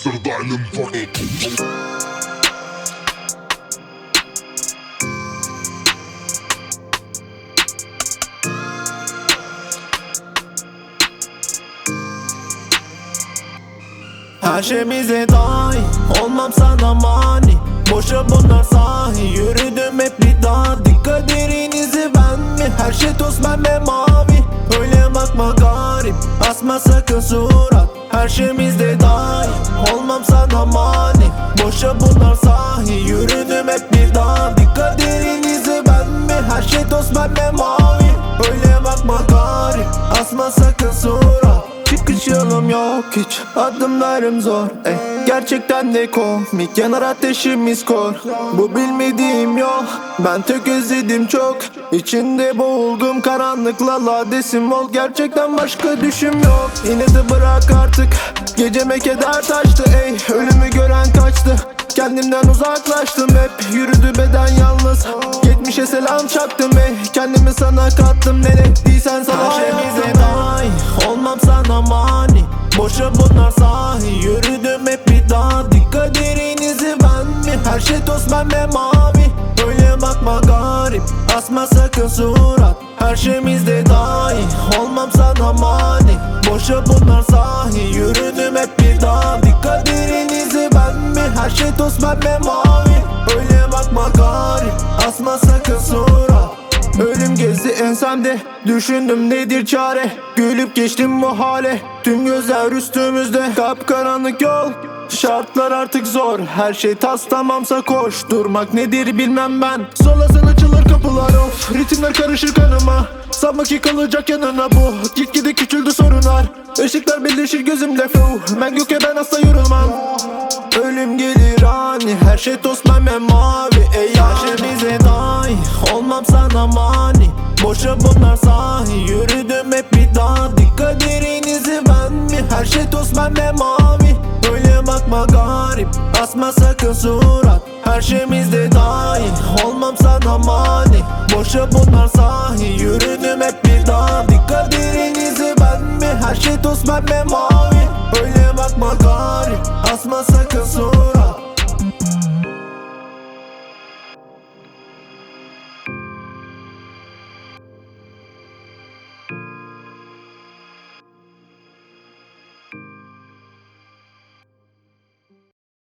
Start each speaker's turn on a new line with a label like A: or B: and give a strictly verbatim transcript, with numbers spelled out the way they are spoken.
A: Mister Diamond fucking
B: Her şeyimize dahil, olmam sana mani. Boşa bunlar sahi, yürüdüm hep bir daha. Dikkat derinizi ben mi? Her şey toz pembe mavi. Öyle bakma garip, asma sakın surat. Her şeyimizde dahil, olmam sana mani. Boşa bunlar sahi, yürüdüm hep bir daha. Dikkat derinizi ben mi? Her şey toz pembe mavi. Öyle bakma garip, asma sakın surat. Çıkış yolum yok hiç, adımlarım zor ey. Gerçekten de komik, yanar ateşimiz kor. Bu bilmediğim yol, ben tek özledim çok. İçinde boğuldum karanlıkla, ladesim ol. Gerçekten başka düşüm yok. Yine de bırak artık, geceme keder taştı ey. Ölümü gören kaçtı, kendimden uzaklaştım hep. Yürüdü beden yalnız, geçmişe selam çaktım ey. Kendimi sana kattım, ne ettiysen sana. Her şeyimize dahil, olmam sana mani. Boşa bunlar sahi, yürüdüm hep bir daha. Dikkat derinizi ben mi? Her şey toz pembe mavi. Öyle bakma garip, asma sakın surat. Her şeyimizde dahil, olmam sana mani. Boşa bunlar sahi, yürüdüm hep bir daha. Dikkat derinizi ben mi? Her şey toz pembe mavi. Öyle bakma garip, asma sakın surat. Ölüm gezdi ensemde, düşündüm nedir çare. Gülüp geçtim bu hale, tüm gözler üstümüzde. Kapkaranlık yol, şartlar artık zor. Her şey tas tamamsa koş, durmak nedir bilmem ben. Solasın açılır kapılar of, ritimler karışır kanıma. Sanma ki kalacak yanına bu, gitgide küçüldü sorunlar. Işıklar birleşir gözümle flow, ben göke ben asla yorulmam. Ölüm gelir ani, her şey toz pembe mavi ey. Her şeyimize dahil, olmam sana mani. Boşa bunlar sahi, yürüdüm hep bir daha. Dikkat derinizi ben mi? Her şey toz pembe mavi. Öyle bakma garip, asma sakın surat. Her şeyimizde dahil, olmam sana mani. Boşa bunlar sahi, yürüdüm hep bir daha. Dikkat derinizi ben mi? Her şey toz pembe mavi. Öyle bakma garip, asma sakın surat.